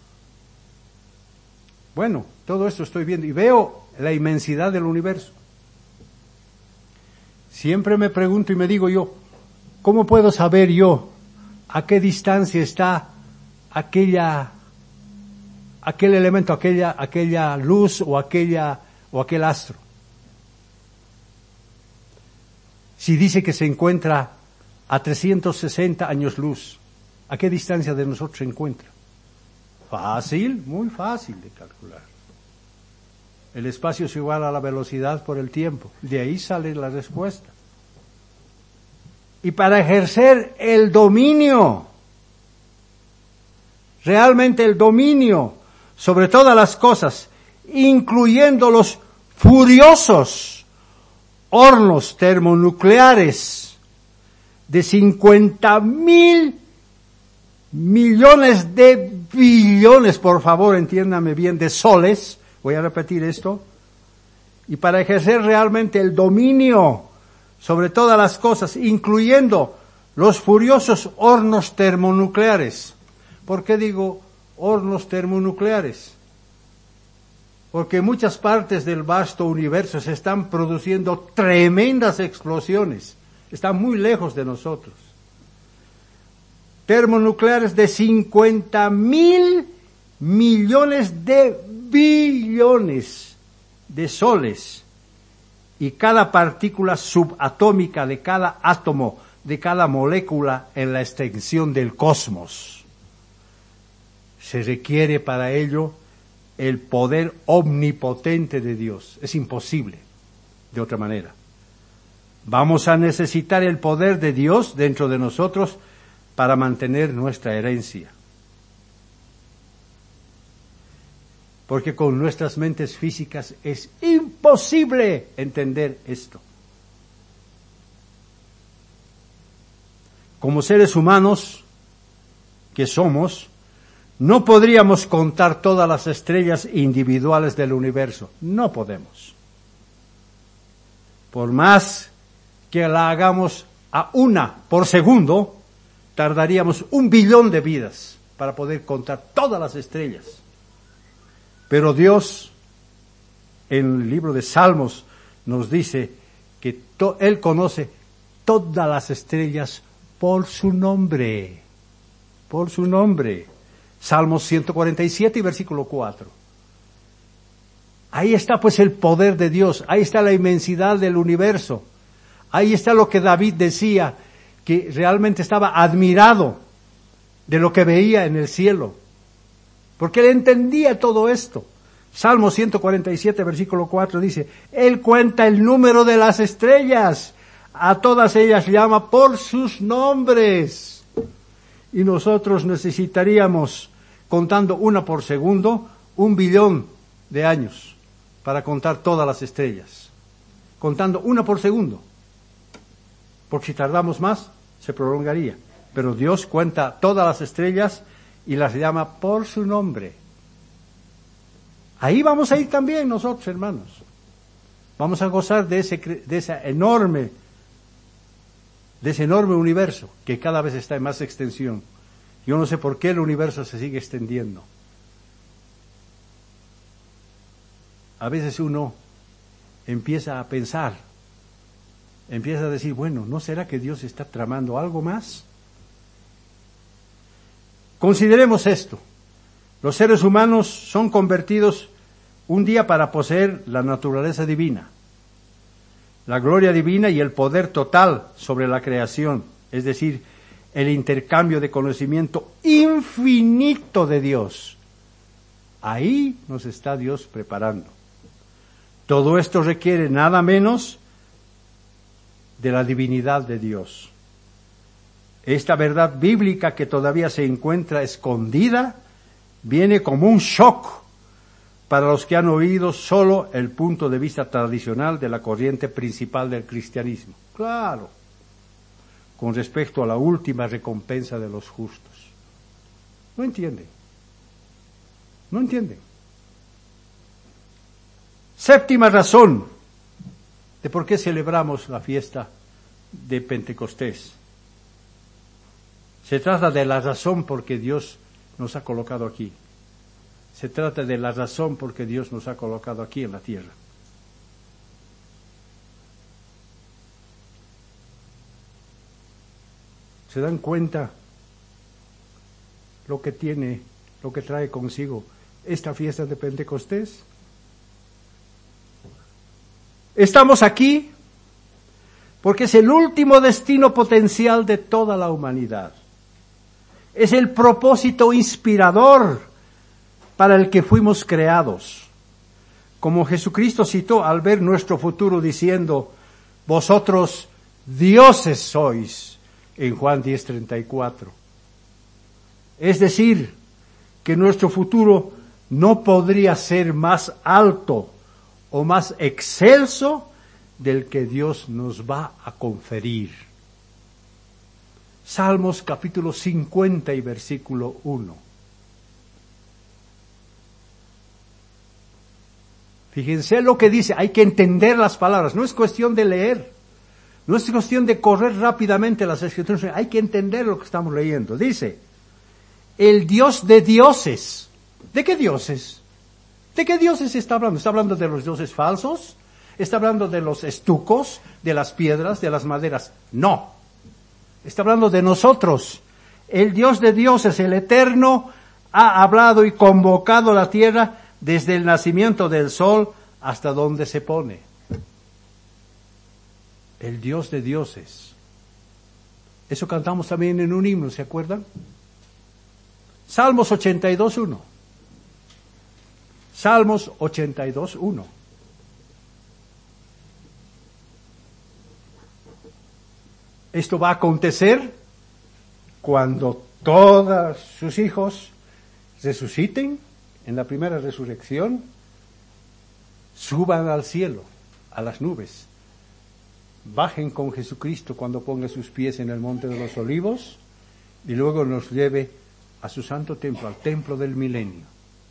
Bueno, todo esto estoy viendo y veo la inmensidad del universo. Siempre me pregunto y me digo yo, ¿cómo puedo saber yo a qué distancia está aquella, aquel elemento, aquella, aquella luz o aquella, o aquel astro? Si dice que se encuentra a trescientos sesenta años luz, ¿a qué distancia de nosotros se encuentra? Fácil, muy fácil de calcular. El espacio es igual a la velocidad por el tiempo. De ahí sale la respuesta. Y para ejercer el dominio, realmente el dominio sobre todas las cosas, incluyendo los furiosos hornos termonucleares de cincuenta mil millones de billones, por favor, entiéndame bien, de soles. Voy a repetir esto. Y para ejercer realmente el dominio sobre todas las cosas, incluyendo los furiosos hornos termonucleares. ¿Por qué digo hornos termonucleares? Porque en muchas partes del vasto universo se están produciendo tremendas explosiones. Están muy lejos de nosotros. Termonucleares de cincuenta mil millones de billones de soles, y cada partícula subatómica de cada átomo, de cada molécula en la extensión del cosmos. Se requiere para ello el poder omnipotente de Dios. Es imposible de otra manera. Vamos a necesitar el poder de Dios dentro de nosotros para mantener nuestra herencia. Porque con nuestras mentes físicas es imposible entender esto. Como seres humanos que somos, no podríamos contar todas las estrellas individuales del universo. No podemos. Por más que la hagamos a una por segundo, tardaríamos un billón de vidas para poder contar todas las estrellas. Pero Dios, en el libro de Salmos, nos dice que to- Él conoce todas las estrellas por su nombre. Por su nombre. Salmos ciento cuarenta y siete y versículo cuatro. Ahí está pues el poder de Dios. Ahí está la inmensidad del universo. Ahí está lo que David decía, que realmente estaba admirado de lo que veía en el cielo. Porque él entendía todo esto. Salmo ciento cuarenta y siete, versículo cuatro dice, Él cuenta el número de las estrellas, a todas ellas llama por sus nombres. Y nosotros necesitaríamos, contando una por segundo, un billón de años para contar todas las estrellas. Contando una por segundo. Porque si tardamos más, se prolongaría. pero Dios cuenta todas las estrellas y las llama por su nombre. Ahí vamos a ir también nosotros, hermanos. Vamos a gozar de ese, de esa enorme, de ese enorme universo que cada vez está en más extensión. Yo no sé por qué el universo se sigue extendiendo. A veces uno empieza a pensar, empieza a decir, bueno, ¿no será que Dios está tramando algo más? Consideremos esto. Los seres humanos son convertidos un día para poseer la naturaleza divina, la gloria divina y el poder total sobre la creación, es decir, el intercambio de conocimiento infinito de Dios. Ahí nos está Dios preparando. Todo esto requiere nada menos de la divinidad de Dios. Esta verdad bíblica que todavía se encuentra escondida viene como un shock para los que han oído solo el punto de vista tradicional de la corriente principal del cristianismo. Claro, con respecto a la última recompensa de los justos. No entienden. No entienden. Séptima razón de por qué celebramos la fiesta de Pentecostés. Se trata de la razón por que Dios nos ha colocado aquí. Se trata de la razón por que Dios nos ha colocado aquí en la tierra. ¿Se dan cuenta lo que tiene, lo que trae consigo esta fiesta de Pentecostés? Estamos aquí porque es el último destino potencial de toda la humanidad. Es el propósito inspirador para el que fuimos creados. Como Jesucristo citó al ver nuestro futuro diciendo, vosotros dioses sois, en Juan diez treinta y cuatro. Es decir, que nuestro futuro no podría ser más alto o más excelso del que Dios nos va a conferir. Salmos capítulo cincuenta y versículo uno. Fíjense lo que dice, hay que entender las palabras, no es cuestión de leer, no es cuestión de correr rápidamente las escrituras, hay que entender lo que estamos leyendo. Dice, el Dios de dioses. ¿De qué dioses? ¿De qué dioses está hablando? ¿Está hablando de los dioses falsos? ¿Está hablando de los estucos, de las piedras, de las maderas? No. Está hablando de nosotros. El Dios de dioses, el Eterno, ha hablado y convocado la tierra desde el nacimiento del sol hasta donde se pone. El Dios de dioses. Eso cantamos también en un himno, ¿se acuerdan? Salmos ochenta y dos, uno. Salmos ochenta y dos, uno. Esto va a acontecer cuando todos sus hijos resuciten en la primera resurrección, suban al cielo, a las nubes, bajen con Jesucristo cuando ponga sus pies en el monte de los olivos y luego nos lleve a su santo templo, al templo del milenio.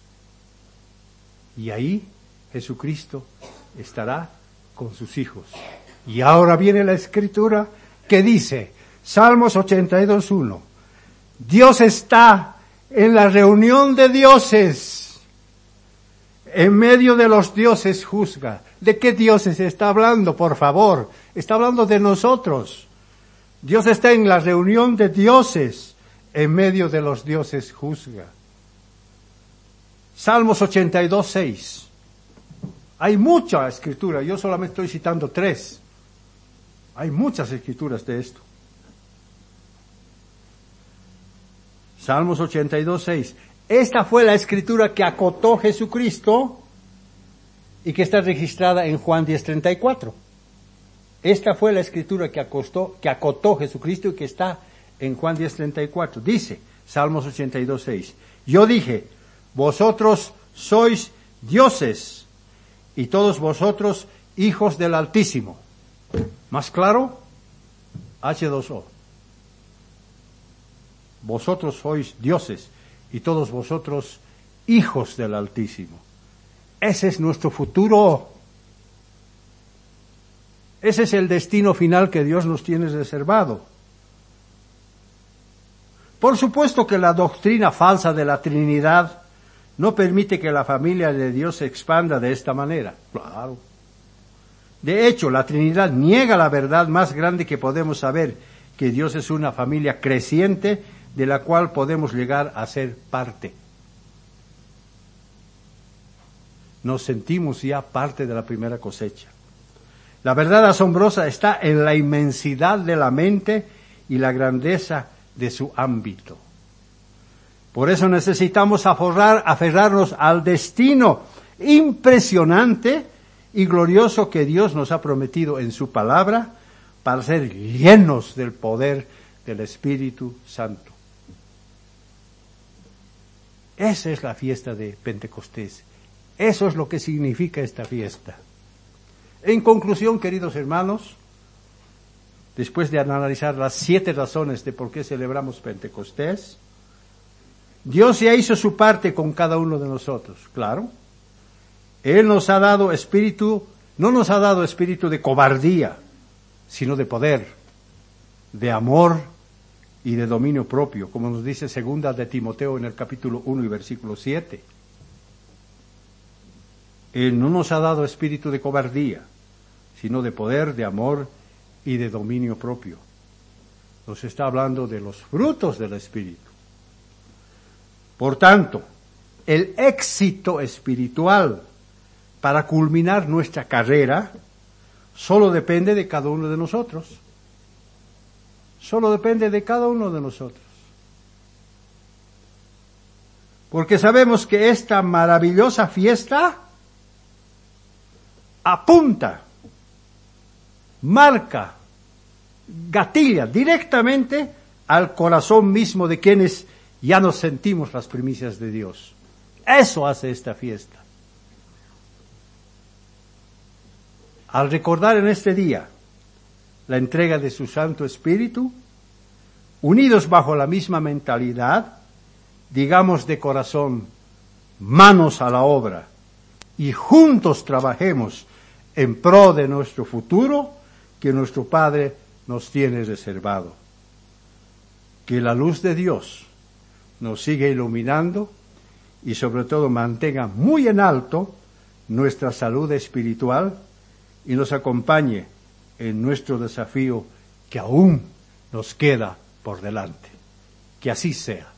Y ahí Jesucristo estará con sus hijos. Y ahora viene la escritura que dice, Salmos ochenta y dos, uno, Dios está en la reunión de dioses, en medio de los dioses juzga. ¿De qué dioses está hablando, por favor? Está hablando de nosotros. Dios está en la reunión de dioses, en medio de los dioses juzga. Salmos ochenta y dos, seis. Hay mucha escritura, yo solamente estoy citando tres. Hay muchas escrituras de esto. Salmos ochenta y dos, seis. Esta fue la escritura que acotó Jesucristo y que está registrada en Juan diez treinta y cuatro. Esta fue la escritura que acostó, que acotó Jesucristo y que está en Juan diez treinta y cuatro. Dice, Salmos ochenta y dos, seis. Yo dije, vosotros sois dioses y todos vosotros hijos del Altísimo. ¿Más claro? hache dos o. vosotros sois dioses y todos vosotros hijos del Altísimo. Ese es nuestro futuro. Ese es el destino final que Dios nos tiene reservado. Por supuesto que la doctrina falsa de la Trinidad no permite que la familia de Dios se expanda de esta manera. Claro. De hecho, la Trinidad niega la verdad más grande que podemos saber, que Dios es una familia creciente de la cual podemos llegar a ser parte. Nos sentimos ya parte de la primera cosecha. La verdad asombrosa está en la inmensidad de la mente y la grandeza de su ámbito. Por eso necesitamos aferrar, aferrarnos al destino impresionante y glorioso que Dios nos ha prometido en su palabra para ser llenos del poder del Espíritu Santo. Esa es la fiesta de Pentecostés. Eso es lo que significa esta fiesta. En conclusión, queridos hermanos, después de analizar las siete razones de por qué celebramos Pentecostés, Dios ya hizo su parte con cada uno de nosotros, claro. Él nos ha dado espíritu, no nos ha dado espíritu de cobardía, sino de poder, de amor y de dominio propio, como nos dice segunda de Timoteo en el capítulo uno y versículo siete. Él no nos ha dado espíritu de cobardía, sino de poder, de amor y de dominio propio. Nos está hablando de los frutos del Espíritu. Por tanto, el éxito espiritual para culminar nuestra carrera solo depende de cada uno de nosotros. Solo depende de cada uno de nosotros. Porque sabemos que esta maravillosa fiesta apunta, marca, gatilla directamente al corazón mismo de quienes ya nos sentimos las primicias de Dios. Eso hace esta fiesta. Al recordar en este día la entrega de su Santo Espíritu, unidos bajo la misma mentalidad, digamos de corazón, manos a la obra, y juntos trabajemos en pro de nuestro futuro que nuestro Padre nos tiene reservado. Que la luz de Dios nos siga iluminando y sobre todo mantenga muy en alto nuestra salud espiritual y nos acompañe en nuestro desafío que aún nos queda por delante. Que así sea.